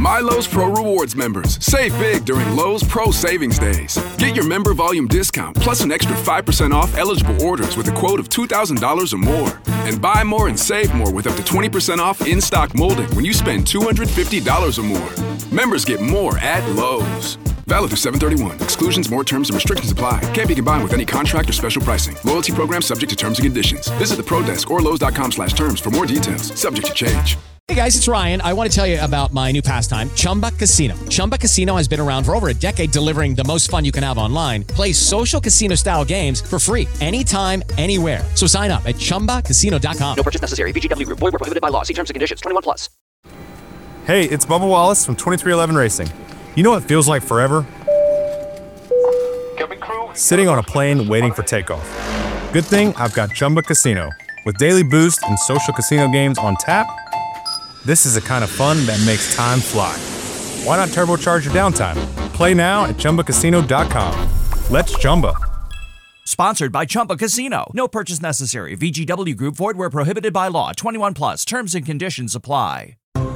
My Lowe's Pro Rewards members, save big during Lowe's Pro Savings Days. Get your member volume discount plus an extra 5% off eligible orders with a quote of $2,000 or more. And buy more and save more with up to 20% off in-stock molding when you spend $250 or more. Members get more at Lowe's. Valid through 7/31. Exclusions, more terms, and restrictions apply. Can't be combined with any contract or special pricing. Loyalty program subject to terms and conditions. Visit the Pro Desk or Lowe's.com/terms for more details. Subject to change. Hey guys, it's Ryan. I want to tell you about my new pastime, Chumba Casino. Chumba Casino has been around for over a decade, delivering the most fun you can have online. Play social casino-style games for free anytime, anywhere. So sign up at ChumbaCasino.com. No purchase necessary. VGW Group. Void where prohibited by law. See terms and conditions. 21+. Hey, it's Bubba Wallace from 23XI Racing. You know what feels like forever? Sitting on a plane waiting for takeoff. Good thing I've got Chumba Casino. With daily boost and social casino games on tap, this is the kind of fun that makes time fly. Why not turbocharge your downtime? Play now at ChumbaCasino.com. Let's Chumba. Sponsored by Chumba Casino. No purchase necessary. VGW Group. Void where prohibited by law. 21+. Terms and conditions apply.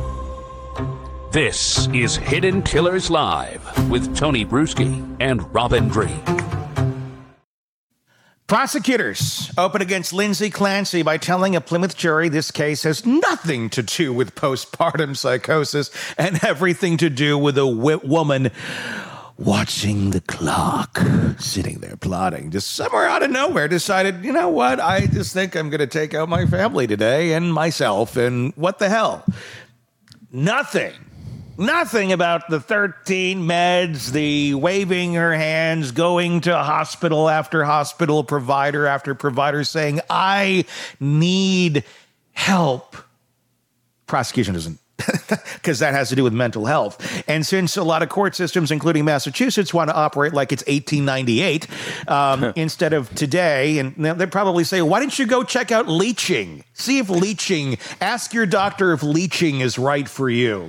This is Hidden Killers Live with Tony Bruschi and Robin Dreeke. Prosecutors open against Lindsay Clancy by telling a Plymouth jury this case has nothing to do with postpartum psychosis and everything to do with a woman watching the clock, sitting there plotting, just somewhere out of nowhere decided, you know what, I just think I'm going to take out my family today and myself, and what the hell? Nothing about the 13 meds, the waving her hands, going to hospital after hospital, provider after provider saying, I need help. Prosecution doesn't, because that has to do with mental health. And since a lot of court systems, including Massachusetts, want to operate like it's 1898 instead of today, and they'd probably say, why don't you go check out leeching? See if leeching, ask your doctor if leeching is right for you.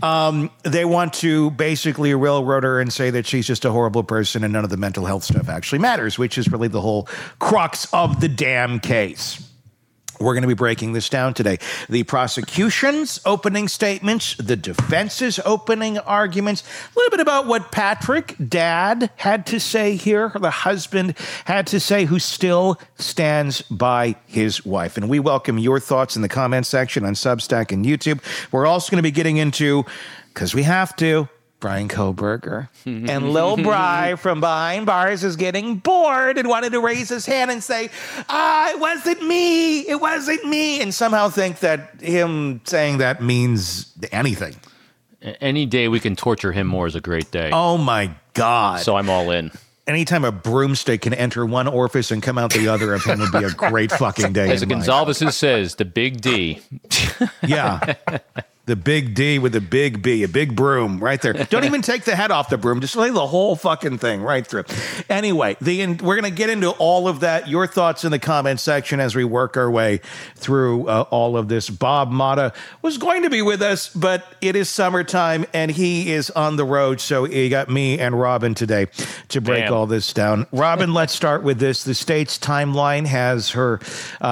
They want to basically railroad her and say that she's just a horrible person and none of the mental health stuff actually matters, which is really the whole crux of the damn case. We're going to be breaking this down today. The prosecution's opening statements, the defense's opening arguments, a little bit about what Patrick, dad, had to say here, the husband had to say, who still stands by his wife. And we welcome your thoughts in the comment section on Substack and YouTube. We're also going to be getting into, because we have to, Brian Koberger. And Lil Bry from Behind Bars is getting bored and wanted to raise his hand and say, it wasn't me. It wasn't me. And somehow think that him saying that means anything. Any day we can torture him more is a great day. Oh, my God. So I'm all in. Anytime a broomstick can enter one orifice and come out the other of him would be a great fucking day. As Gonzalez says, the big D. Yeah. The big D with the big B, a big broom right there. Don't even take the head off the broom. Just lay the whole fucking thing right through. Anyway, we're going to get into all of that. Your thoughts in the comment section as we work our way through all of this. Bob Motta was going to be with us, but it is summertime and he is on the road. So he got me and Robin today to break all this down. Robin, let's start with this. The state's timeline has her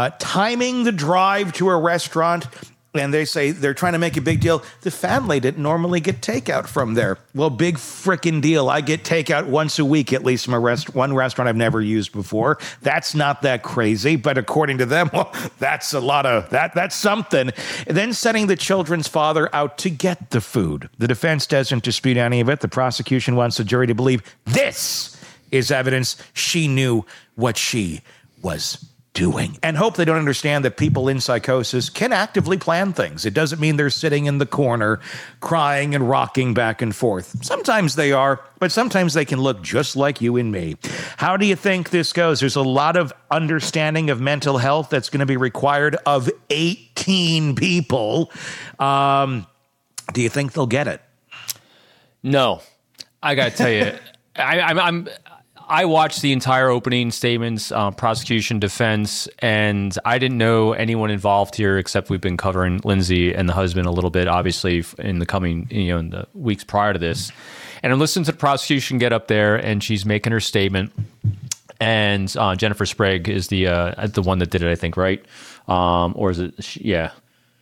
timing the drive to a restaurant. And they say they're trying to make a big deal. The family didn't normally get takeout from there. Well, big frickin' deal. I get takeout once a week, at least from one restaurant I've never used before. That's not that crazy. But according to them, well, that's a lot of that. That's something. And then sending the children's father out to get the food. The defense doesn't dispute any of it. The prosecution wants the jury to believe this is evidence she knew what she was doing, and hope they don't understand that people in psychosis can actively plan things. It doesn't mean they're sitting in the corner crying and rocking back and forth. Sometimes they are, but sometimes they can look just like you and me. How do you think this goes? There's a lot of understanding of mental health that's going to be required of 18 people. Do you think they'll get it? No. I got to tell you, I watched the entire opening statements, prosecution, defense, and I didn't know anyone involved here except we've been covering Lindsay and the husband a little bit, obviously, in the weeks prior to this. And I listened to the prosecution get up there, and she's making her statement. And Jennifer Sprague is the one that did it, I think, right? Or is it? Yeah.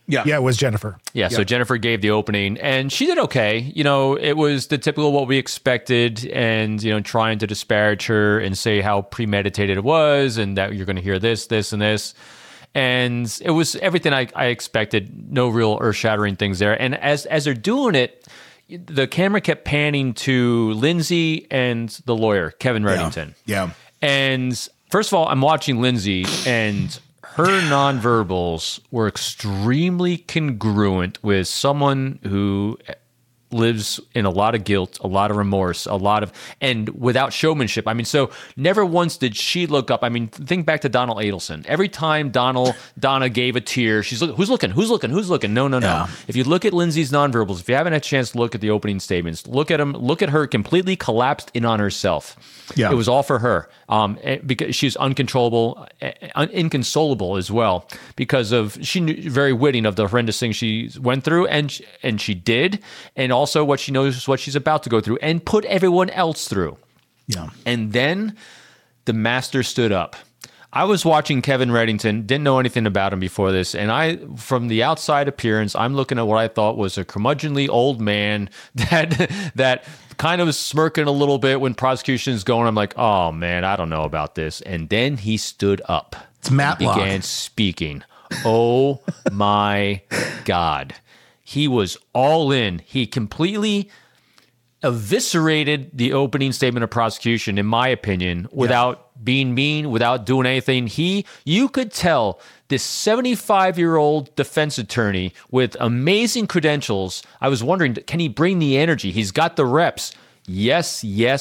Yeah. Yeah, it was Jennifer. Yeah, so Jennifer gave the opening, and she did okay. You know, it was the typical what we expected, and, you know, trying to disparage her and say how premeditated it was and that you're going to hear this, this, and this. And it was everything I expected. No real earth-shattering things there. And as they're doing it, the camera kept panning to Lindsay and the lawyer, Kevin Reddington. Yeah. And first of all, I'm watching Lindsay, and her nonverbals were extremely congruent with someone who lives in a lot of guilt, a lot of remorse, and without showmanship. I mean, so never once did she look up. I mean, think back to Donald Adelson. Every time Donna gave a tear, she's looking, who's looking? No. Yeah. If you look at Lindsay's nonverbals, if you haven't had a chance to look at the opening statements, look at her completely collapsed in on herself. Yeah. It was all for her. Because she's uncontrollable, inconsolable as well, because of she knew, very witting of the horrendous things she went through, and she did, and also what she knows what she's about to go through, and put everyone else through. Yeah. And then the master stood up. I was watching Kevin Reddington, didn't know anything about him before this, and from the outside appearance, I'm looking at what I thought was a curmudgeonly old man that kind of was smirking a little bit when prosecution is going. I'm like, oh man, I don't know about this. And then he stood up. It's Matlock. Began speaking. Oh my God. He was all in. He completely eviscerated the opening statement of prosecution, in my opinion, without being mean, without doing anything. You could tell this 75-year-old defense attorney with amazing credentials. I was wondering, can he bring the energy? He's got the reps. Yes.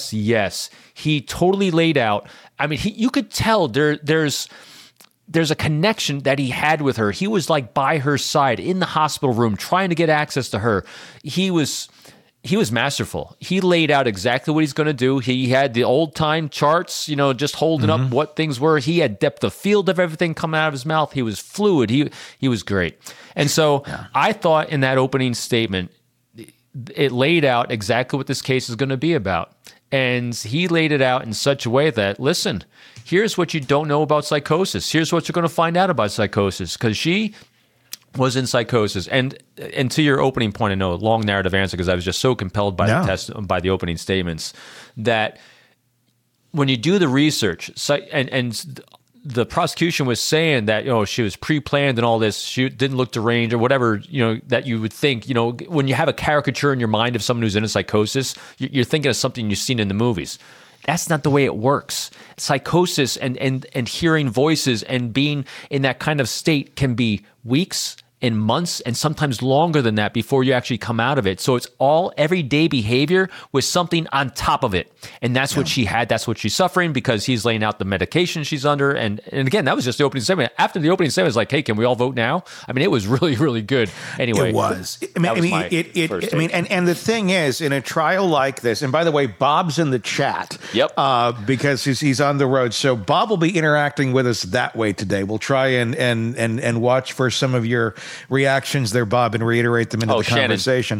He totally laid out. I mean, you could tell there's a connection that he had with her. He was like by her side in the hospital room, trying to get access to her. He was masterful. He laid out exactly what he's going to do. He had the old time charts, you know, just holding up what things were. He had depth of field of everything coming out of his mouth. He was fluid. He was great. And so I thought in that opening statement, it laid out exactly what this case is going to be about. And he laid it out in such a way that, listen, here's what you don't know about psychosis. Here's what you're going to find out about psychosis, because she was in psychosis. And to your opening point, I know a long narrative answer because I was just so compelled by by the opening statements, that when you do the research, and the prosecution was saying that, you know, she was pre-planned and all this, she didn't look deranged or whatever, you know, that you would think, you know, when you have a caricature in your mind of someone who's in a psychosis, you're thinking of something you've seen in the movies. That's not the way it works. Psychosis and hearing voices and being in that kind of state can be weeks and months and sometimes longer than that before you actually come out of it. So it's all everyday behavior with something on top of it. And that's what she had. That's what she's suffering, because he's laying out the medication she's under. And again, that was just the opening statement. After the opening statement, it was like, hey, can we all vote now? I mean, it was really, really good. Anyway. It was. And the thing is, in a trial like this, and by the way, Bob's in the chat. Yep. Because he's on the road. So Bob will be interacting with us that way today. We'll try and watch for some of your reactions there, Bob, and reiterate them into the conversation.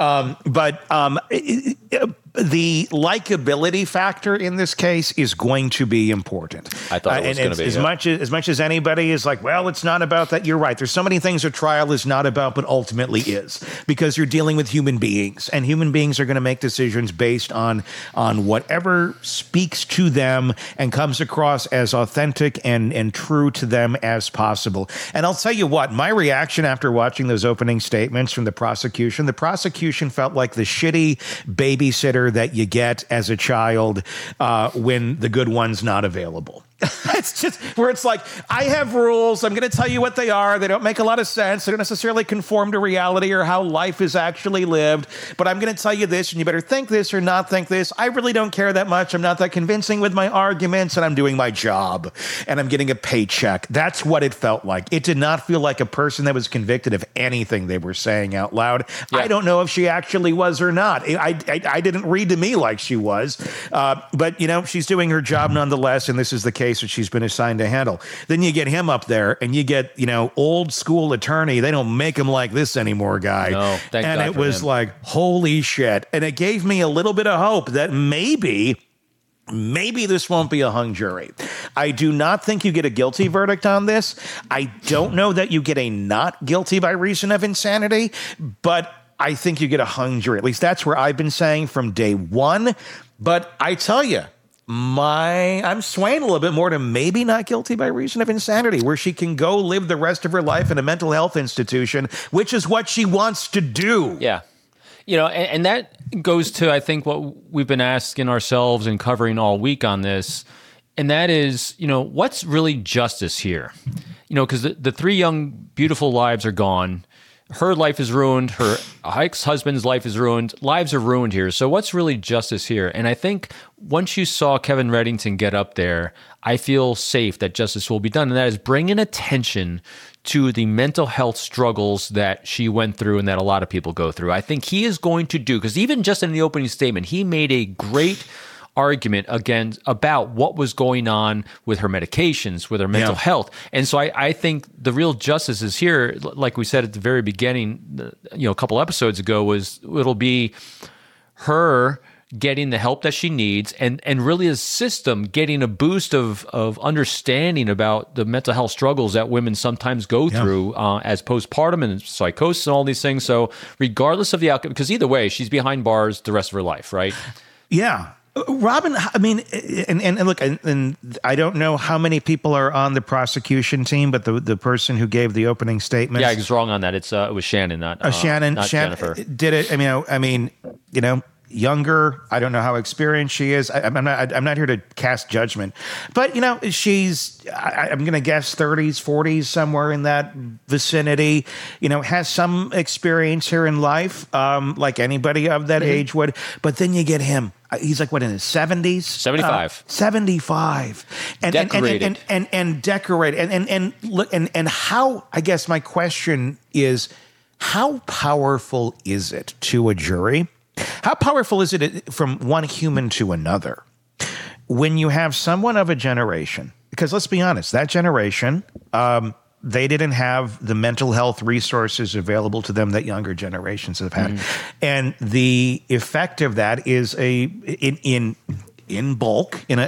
The likability factor in this case is going to be important. I thought it was going to be. As much as anybody is like, well, it's not about that. You're right. There's so many things a trial is not about, but ultimately is, because you're dealing with human beings, and human beings are going to make decisions based on whatever speaks to them and comes across as authentic and true to them as possible. And I'll tell you what, my reaction after watching those opening statements from the prosecution felt like the shitty babysitter that you get as a child when the good one's not available. It's just where it's like, I have rules. I'm going to tell you what they are. They don't make a lot of sense. They don't necessarily conform to reality or how life is actually lived. But I'm going to tell you this, and you better think this or not think this. I really don't care that much. I'm not that convincing with my arguments, and I'm doing my job, and I'm getting a paycheck. That's what it felt like. It did not feel like a person that was convicted of anything they were saying out loud. Yeah. I don't know if she actually was or not. I didn't read to me like she was. But, you know, she's doing her job nonetheless, and this is the case that she's been assigned to handle. Then you get him up there, and you get, you know, old school attorney. They don't make him like this anymore, guy. No, thank God it was like, holy shit. And it gave me a little bit of hope that maybe maybe this won't be a hung jury. I do not think you get a guilty verdict on this. I don't know that you get a not guilty by reason of insanity, but I think you get a hung jury. At least that's where I've been saying from day one. But I tell you, I'm swaying a little bit more to maybe not guilty by reason of insanity, where she can go live the rest of her life in a mental health institution, which is what she wants to do. Yeah. And that goes to, I think, what we've been asking ourselves and covering all week on this. And that is, what's really justice here? Because the three young, beautiful lives are gone. Her life is ruined. Her ex-husband's life is ruined. Lives are ruined here. So what's really justice here? And I think once you saw Kevin Reddington get up there, I feel safe that justice will be done. And that is bringing attention to the mental health struggles that she went through and that a lot of people go through. I think he is going to do, because even just in the opening statement, he made a great argument again about what was going on with her medications, with her mental health. And so I think the real justice is here, like we said at the very beginning, a couple episodes ago, it'll be her getting the help that she needs and really a system getting a boost of understanding about the mental health struggles that women sometimes go through as postpartum and psychosis and all these things. So regardless of the outcome, because either way, she's behind bars the rest of her life, right? Yeah. Robin, I mean, and look, and I don't know how many people are on the prosecution team, but the person who gave the opening statement, I was wrong on that. It was Shannon, not Jennifer. Did it? I mean, younger. I don't know how experienced she is. I'm not here to cast judgment, but she's. I'm going to guess 30s, 40s, somewhere in that vicinity. Has some experience here in life, like anybody of that age would. But then you get him. He's like, what, in his 70s? 75. 75. And decorated. And decorated. And how, I guess my question is, how powerful is it to a jury? How powerful is it from one human to another when you have someone of a generation? Because let's be honest, that generation, they didn't have the mental health resources available to them that younger generations have had. And the effect of that is in bulk, in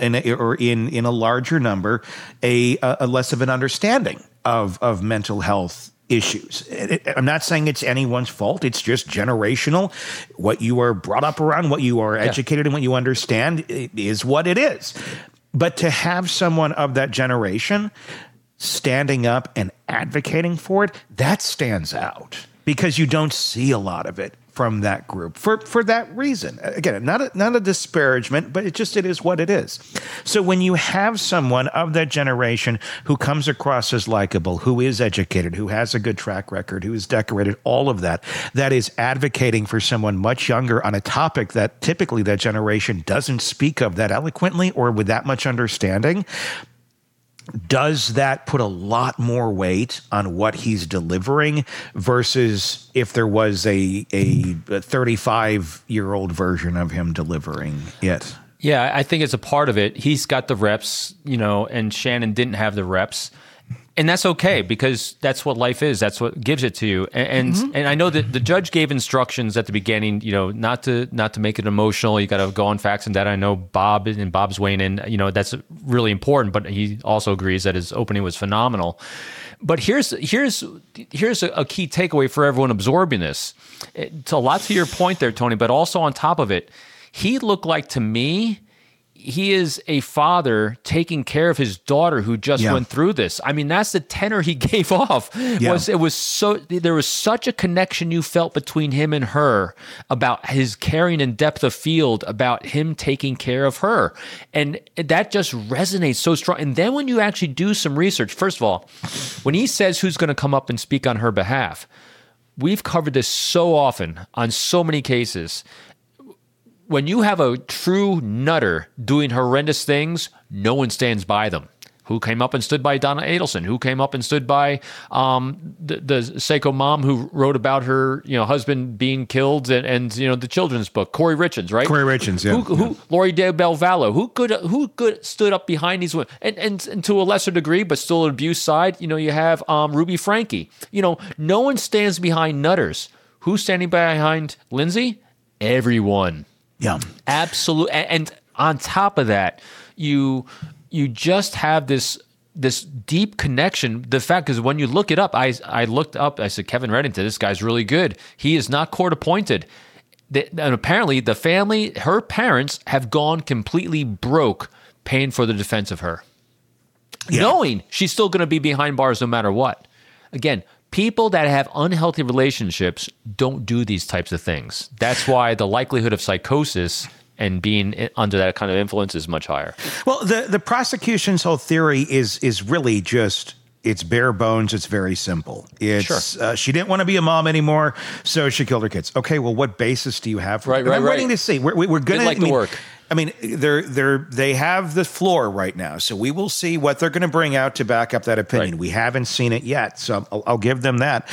a larger number, a less of an understanding of mental health issues. I'm not saying it's anyone's fault. It's just generational. What you are brought up around, what you are educated in, what you understand is what it is. But to have someone of that generation standing up and advocating for it, that stands out because you don't see a lot of it from that group for that reason. Again, not a disparagement, but it is what it is. So when you have someone of that generation who comes across as likable, who is educated, who has a good track record, who is decorated, all of that is advocating for someone much younger on a topic that typically that generation doesn't speak of that eloquently or with that much understanding, does that put a lot more weight on what he's delivering versus if there was a 35-year-old version of him delivering it? Yeah, I think it's a part of it. He's got the reps, and Shannon didn't have the reps. And that's okay because that's what life is. That's what gives it to you. And I know that the judge gave instructions at the beginning, not to make it emotional. You got to go on facts and data. I know Bob's weighing in, that's really important, but he also agrees that his opening was phenomenal. But here's a key takeaway for everyone absorbing this. It's a lot to your point there, Tony, but also on top of it, he looked like to me, he is a father taking care of his daughter who just went through this. I mean, that's the tenor he gave off. There was such a connection you felt between him and her about his caring and depth of field, about him taking care of her. And that just resonates so strong. And then when you actually do some research, first of all, when he says who's going to come up and speak on her behalf, we've covered this so often on so many cases. When you have a true nutter doing horrendous things, no one stands by them. Who came up and stood by Donna Adelson? Who came up and stood by the psycho mom who wrote about her husband being killed and the children's book? Corey Richards, right? Corey Richards, yeah. Who Lori De Belvallo? Who stood up behind these women? And to a lesser degree, but still an abuse side, you have Ruby Franke. No one stands behind nutters. Who's standing behind Lindsay? Everyone. Yeah. Absolutely. And on top of that, you just have this deep connection. The fact is, when you look it up, I looked up, I said, Kevin Reddington, this guy's really good. He is not court appointed. And apparently the family, her parents, have gone completely broke paying for the defense of her, knowing she's still going to be behind bars no matter what. Again, people that have unhealthy relationships don't do these types of things. That's why the likelihood of psychosis and being under that kind of influence is much higher. Well, the prosecution's whole theory is really just, it's bare bones. It's very simple. It's she didn't want to be a mom anymore, so she killed her kids. Okay, well, what basis do you have for that? I'm waiting to see. We're going to like the work. I mean, they have the floor right now, so we will see what they're going to bring out to back up that opinion. Right. We haven't seen it yet, so I'll give them that.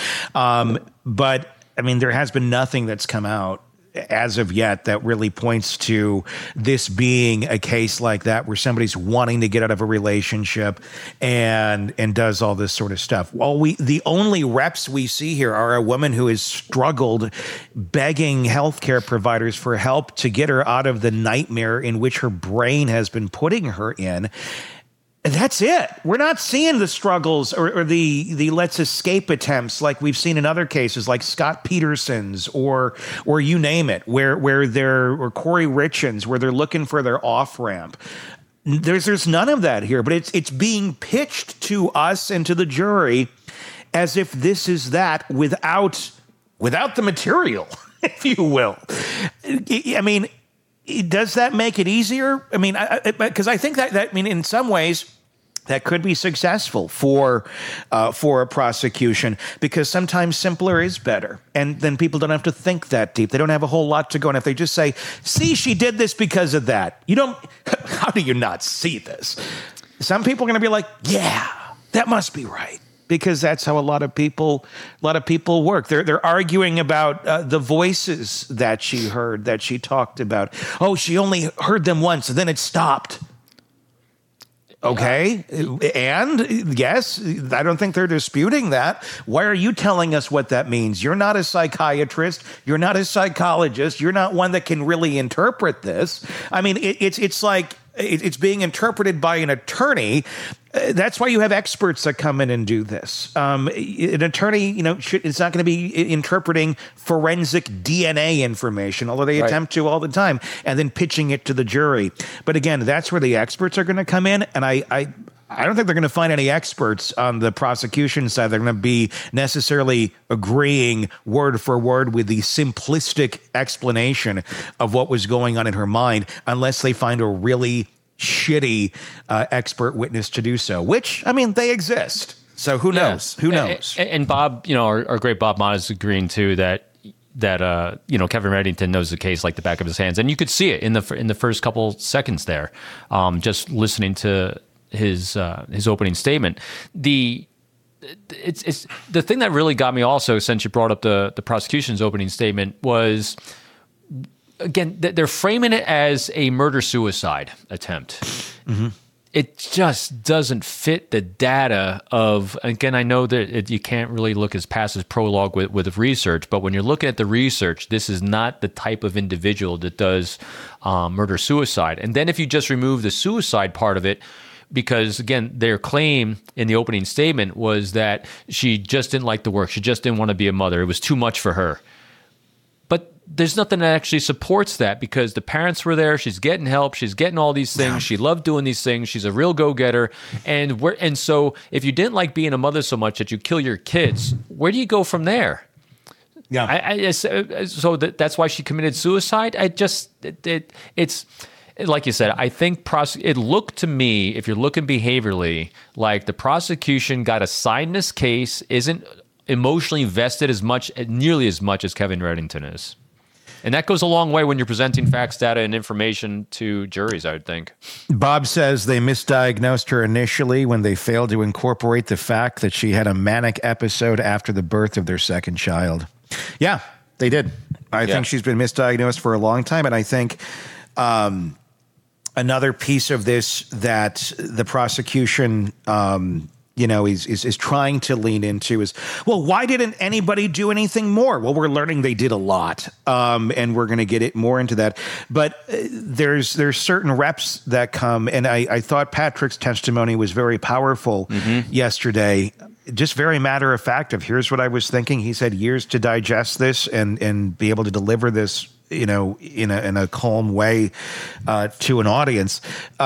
But I mean, there has been nothing that's come out as of yet that really points to this being a case like that where somebody's wanting to get out of a relationship and does all this sort of stuff. Well, the only reps we see here are a woman who has struggled begging healthcare providers for help to get her out of the nightmare in which her brain has been putting her in. And that's it. We're not seeing the struggles or the let's escape attempts like we've seen in other cases, like Scott Peterson's or you name it, where they're, or Corey Richins, where they're looking for their off ramp. There's none of that here, but it's being pitched to us and to the jury as if this is that without the material, if you will. I mean, does that make it easier? I mean, because I think that I mean, in some ways, that could be successful for a prosecution, because sometimes simpler is better, and then people don't have to think that deep. They don't have a whole lot to go. And if they just say, "See, she did this because of that," you don't. How do you not see this? Some people are going to be like, "Yeah, that must be right." Because that's how a lot of people work. They're arguing about the voices that she heard, that she talked about. Oh, she only heard them once, and then it stopped. Okay, and yes, I don't think they're disputing that. Why are you telling us what that means? You're not a psychiatrist. You're not a psychologist. You're not one that can really interpret this. I mean, it's like it's being interpreted by an attorney. That's why you have experts that come in and do this. An attorney, is not going to be interpreting forensic DNA information, although they attempt to all the time, and then pitching it to the jury. But again, that's where the experts are going to come in, and I don't think they're going to find any experts on the prosecution side. They're going to be necessarily agreeing word for word with the simplistic explanation of what was going on in her mind, unless they find a really shitty expert witness to do so, which, I mean, they exist. So who knows? Who knows? And Bob, our great Bob Mott is agreeing too that Kevin Reddington knows the case like the back of his hands, and you could see it in the first couple seconds there, just listening to his opening statement. It's the thing that really got me also, since you brought up the prosecution's opening statement, was, again, they're framing it as a murder-suicide attempt. Mm-hmm. It just doesn't fit the data of, again, I know that you can't really look as past as prologue with research, but when you're looking at the research, this is not the type of individual that does murder-suicide. And then if you just remove the suicide part of it, because, again, their claim in the opening statement was that she just didn't like the work. She just didn't want to be a mother. It was too much for her. But there's nothing that actually supports that, because the parents were there. She's getting help. She's getting all these things. She loved doing these things. She's a real go-getter. And so if you didn't like being a mother so much that you kill your kids, where do you go from there? Yeah. So that's why she committed suicide. It's like you said, I think it looked to me, if you're looking behaviorally, like the prosecution got assigned this case, isn't emotionally vested nearly as much as Kevin Reddington is. And that goes a long way when you're presenting facts, data, and information to juries, I would think. Bob says they misdiagnosed her initially when they failed to incorporate the fact that she had a manic episode after the birth of their second child. Yeah, they did. I think she's been misdiagnosed for a long time, and I think another piece of this that the prosecution is trying to lean into is, well, why didn't anybody do anything more? Well, we're learning they did a lot, and we're going to get it more into that. But there's certain reps that come, and I thought Patrick's testimony was very powerful yesterday. Just very matter of fact of here's what I was thinking. He said years to digest this and be able to deliver this, in a calm way to an audience.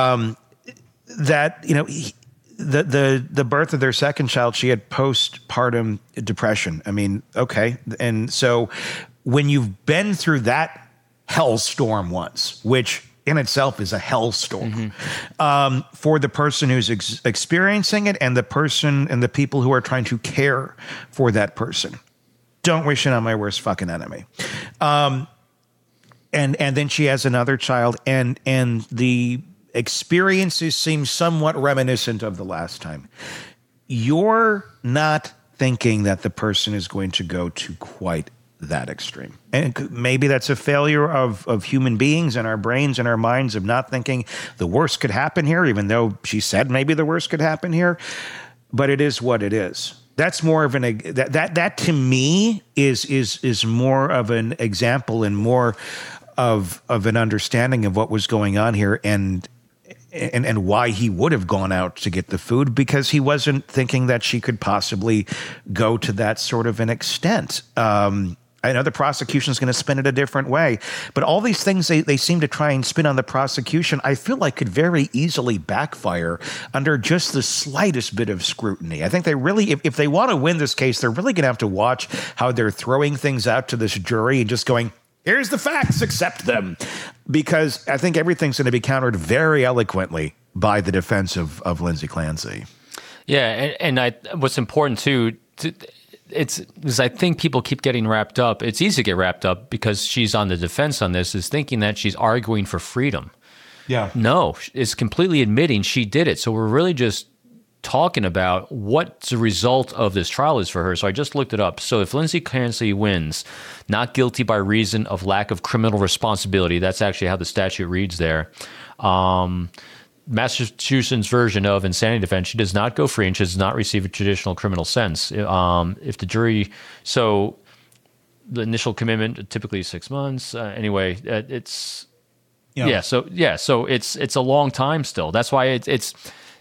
The birth of their second child, she had postpartum depression. I mean, okay. And so when you've been through that hellstorm once, which in itself is a hellstorm, for the person who's experiencing it and the person and the people who are trying to care for that person, don't wish it on my worst fucking enemy. And then she has another child, and the experiences seem somewhat reminiscent of the last time. You're not thinking that the person is going to go to quite that extreme. And maybe that's a failure of human beings and our brains and our minds of not thinking the worst could happen here, even though she said maybe the worst could happen here. But it is what it is. That's more of that to me is more of an example and more of an understanding of what was going on here and why he would have gone out to get the food, because he wasn't thinking that she could possibly go to that sort of an extent. I know the prosecution is going to spin it a different way, but all these things they seem to try and spin on the prosecution, I feel like could very easily backfire under just the slightest bit of scrutiny. I think they really, if they want to win this case, they're really going to have to watch how they're throwing things out to this jury and just going, here's the facts, accept them. Because I think everything's going to be countered very eloquently by the defense of Lindsay Clancy. Yeah, and what's important too, is I think people keep getting wrapped up. It's easy to get wrapped up because she's on the defense on this, is thinking that she's arguing for freedom. Yeah. No, it's completely admitting she did it. So we're really just talking about what the result of this trial is for her. So I just looked it up. So if Lindsay Clancy wins, not guilty by reason of lack of criminal responsibility, that's actually how the statute reads there. Massachusetts version of insanity defense, she does not go free and she does not receive a traditional criminal sentence. If the jury, so the initial commitment typically is 6 months. Anyway, it's so it's a long time still. That's why it's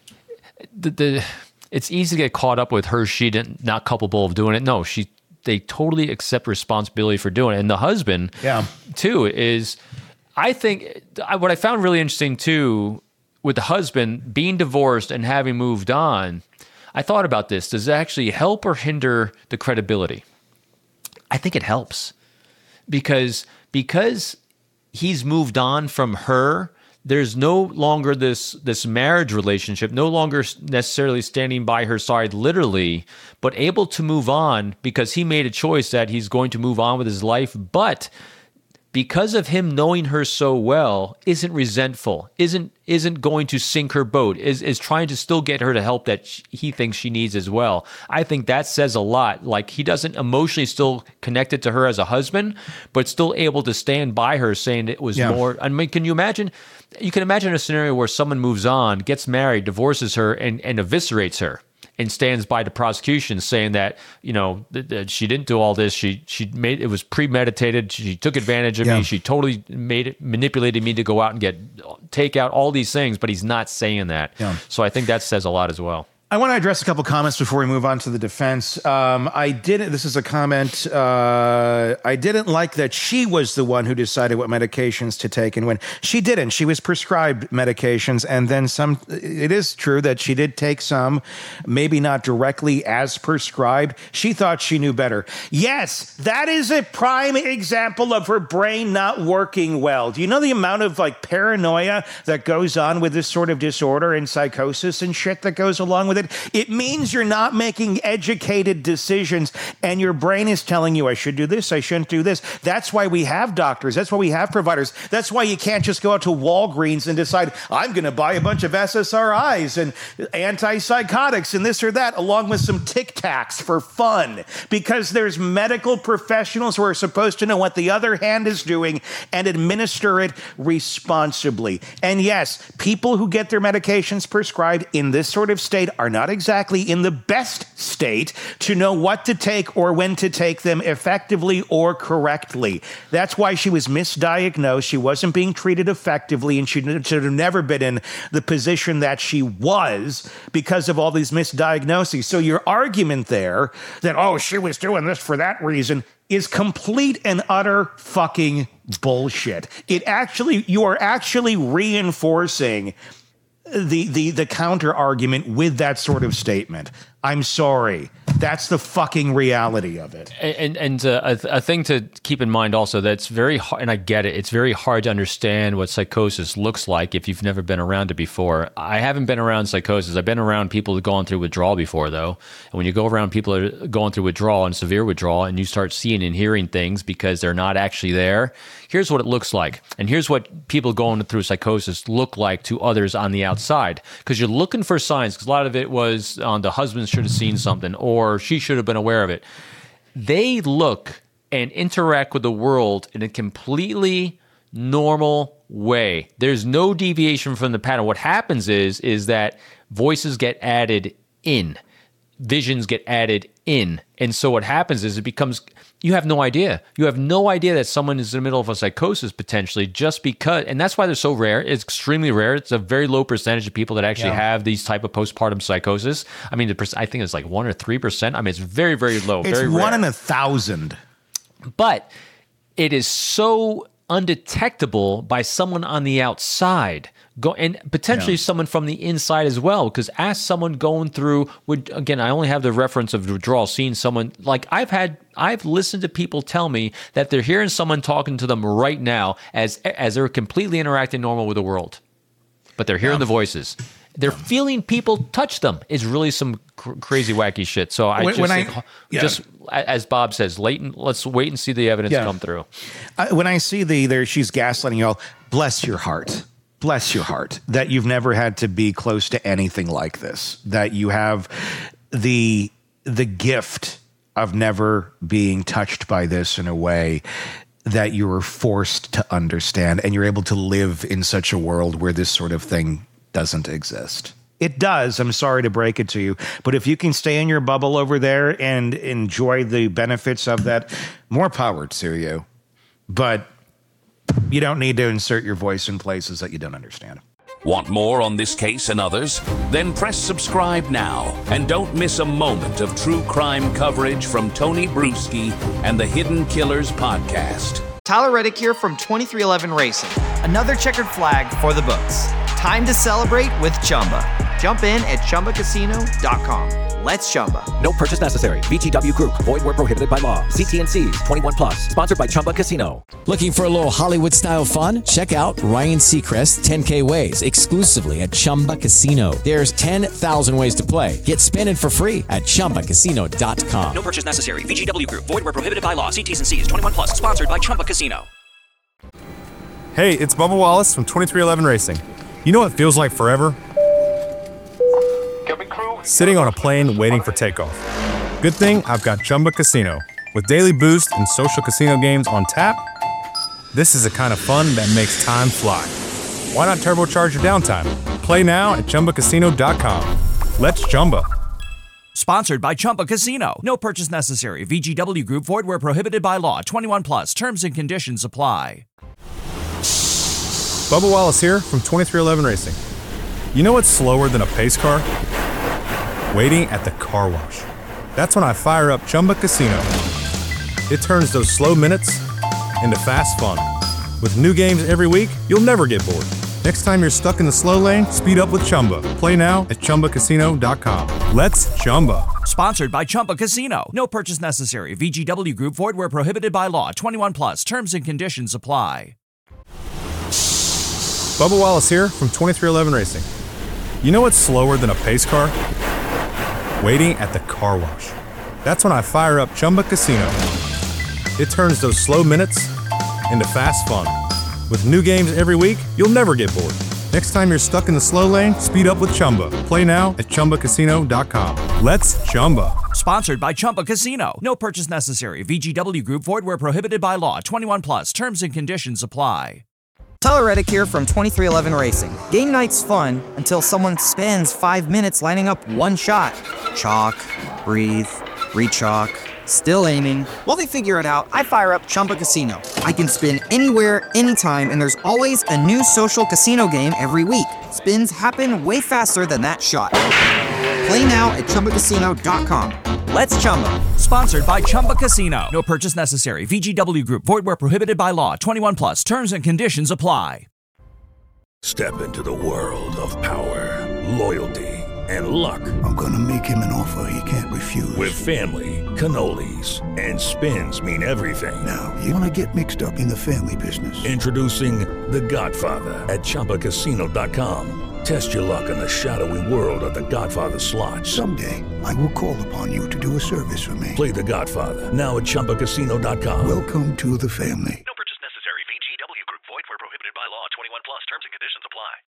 easy to get caught up with her. She not culpable of doing it. No, they totally accept responsibility for doing it. And the husband, too, is, I think, what I found really interesting too with the husband being divorced and having moved on. I thought about this. Does it actually help or hinder the credibility? I think it helps because he's moved on from her. There's no longer this marriage relationship, no longer necessarily standing by her side literally, but able to move on because he made a choice that he's going to move on with his life. But because of him knowing her so well, isn't resentful, isn't going to sink her boat, is trying to still get her the help that he thinks she needs as well. I think that says a lot. Like, he doesn't emotionally still connected to her as a husband, but still able to stand by her, saying it was more. I mean, can you imagine? You can imagine a scenario where someone moves on, gets married, divorces her, and eviscerates her, and stands by the prosecution saying that, that she didn't do all this. She made it was premeditated. She took advantage of me. She totally manipulated me to go out and take out all these things. But he's not saying that. Yeah. So I think that says a lot as well. I want to address a couple comments before we move on to the defense. This is a comment. I didn't like that she was the one who decided what medications to take and when. She didn't. She was prescribed medications, and then some. It is true that she did take some, maybe not directly as prescribed. She thought she knew better. Yes, that is a prime example of her brain not working well. Do you know the amount of paranoia that goes on with this sort of disorder and psychosis and shit that goes along with it? It means you're not making educated decisions, and your brain is telling you, I should do this, I shouldn't do this. That's why we have doctors. That's why we have providers. That's why you can't just go out to Walgreens and decide, I'm going to buy a bunch of SSRIs and antipsychotics and this or that, along with some Tic Tacs for fun, because there's medical professionals who are supposed to know what the other hand is doing and administer it responsibly. And yes, people who get their medications prescribed in this sort of state are not exactly in the best state to know what to take or when to take them effectively or correctly. That's why she was misdiagnosed. She wasn't being treated effectively, and she should have never been in the position that she was because of all these misdiagnoses. So your argument there that, oh, she was doing this for that reason is complete and utter fucking bullshit. You are actually reinforcing the counter argument with that sort of statement. I'm sorry. That's the fucking reality of it. And a thing to keep in mind also, that's very hard, and I get it, it's very hard to understand what psychosis looks like if you've never been around it before. I haven't been around psychosis. I've been around people who've gone through withdrawal before, though. And when you go around people that are going through withdrawal and severe withdrawal, and you start seeing and hearing things because they're not actually there, here's what it looks like. And here's what people going through psychosis look like to others on the outside. Because you're looking for signs, because a lot of it was the husband should have seen something, or she should have been aware of it. They look and interact with the world in a completely normal way. There's no deviation from the pattern. What happens is that voices get added in, visions get added in. And so what happens is it becomes, you have no idea. You have no idea that someone is in the middle of a psychosis potentially, just because, and that's why they're so rare. It's extremely rare. It's a very low percentage of people that actually have these type of postpartum psychosis. I mean, I think it's like 1 or 3%. I mean, it's very, very low. It's very 1 rare. in 1,000. But it is so undetectable by someone on the outside. And potentially someone from the inside as well, because ask someone going through, again, I only have the reference of withdrawal, seeing someone, like I've listened to people tell me that they're hearing someone talking to them right now as they're completely interacting normal with the world, but they're hearing the voices. They're feeling people touch them. It's really some crazy, wacky shit. So just as Bob says, let's wait and see the evidence come through. When I see she's gaslighting you all, bless your heart. Bless your heart that you've never had to be close to anything like this, that you have the gift of never being touched by this in a way that you were forced to understand, and you're able to live in such a world where this sort of thing doesn't exist. It does. I'm sorry to break it to you, but if you can stay in your bubble over there and enjoy the benefits of that, more power to you. But you don't need to insert your voice in places that you don't understand. Want more on this case and others? Then press subscribe now and don't miss a moment of true crime coverage from Tony Bruschi and the Hidden Killers podcast. Tyler Reddick here from 2311 Racing. Another checkered flag for the books. Time to celebrate with Chumba. Jump in at ChumbaCasino.com. Let's Chumba. No purchase necessary. VGW Group. Void where prohibited by law. See T&Cs. 21 plus. Sponsored by Chumba Casino. Looking for a little Hollywood-style fun? Check out Ryan Seacrest's 10K Ways exclusively at Chumba Casino. There's 10,000 ways to play. Get spinning for free at ChumbaCasino.com. No purchase necessary. VGW Group. Void where prohibited by law. See T's and C's. 21 plus. Sponsored by Chumba Casino. Hey, it's Bubba Wallace from 2311 Racing. You know what feels like forever? Sitting on a plane waiting for takeoff. Good thing I've got Chumba Casino. With daily boost and social casino games on tap, this is the kind of fun that makes time fly. Why not turbocharge your downtime? Play now at ChumbaCasino.com. Let's Chumba. Sponsored by Chumba Casino. No purchase necessary. VGW Group. Void where prohibited by law. 21 plus. Terms and conditions apply. Bubba Wallace here from 2311 Racing. You know what's slower than a pace car? Waiting at the car wash. That's when I fire up Chumba Casino. It turns those slow minutes into fast fun. With new games every week, you'll never get bored. Next time you're stuck in the slow lane, speed up with Chumba. Play now at ChumbaCasino.com. Let's Chumba. Sponsored by Chumba Casino. No purchase necessary. VGW Group. Void where prohibited by law. 21 plus. Terms and conditions apply. Bubba Wallace here from 2311 Racing. You know what's slower than a pace car? Waiting at the car wash. That's when I fire up Chumba Casino. It turns those slow minutes into fast fun. With new games every week, you'll never get bored. Next time you're stuck in the slow lane, speed up with Chumba. Play now at ChumbaCasino.com. Let's Chumba. Sponsored by Chumba Casino. No purchase necessary. VGW Group. Void where prohibited by law. 21 plus. Terms and conditions apply. Tyler Reddick here from 2311 Racing. Game night's fun until someone spends 5 minutes lining up one shot. Chalk, breathe, re-chalk, still aiming. While they figure it out, I fire up Chumba Casino. I can spin anywhere, anytime, and there's always a new social casino game every week. Spins happen way faster than that shot. Play now at ChumbaCasino.com. Let's Chumba. Sponsored by Chumba Casino. No purchase necessary. VGW Group. Void where prohibited by law. 21 plus. Terms and conditions apply. Step into the world of power, loyalty, and luck. I'm gonna make him an offer he can't refuse. With family, cannolis, and spins mean everything. Now, you wanna get mixed up in the family business. Introducing The Godfather at ChumbaCasino.com. Test your luck in the shadowy world of The Godfather slot. Someday, I will call upon you to do a service for me. Play The Godfather now at ChumbaCasino.com. Welcome to the family.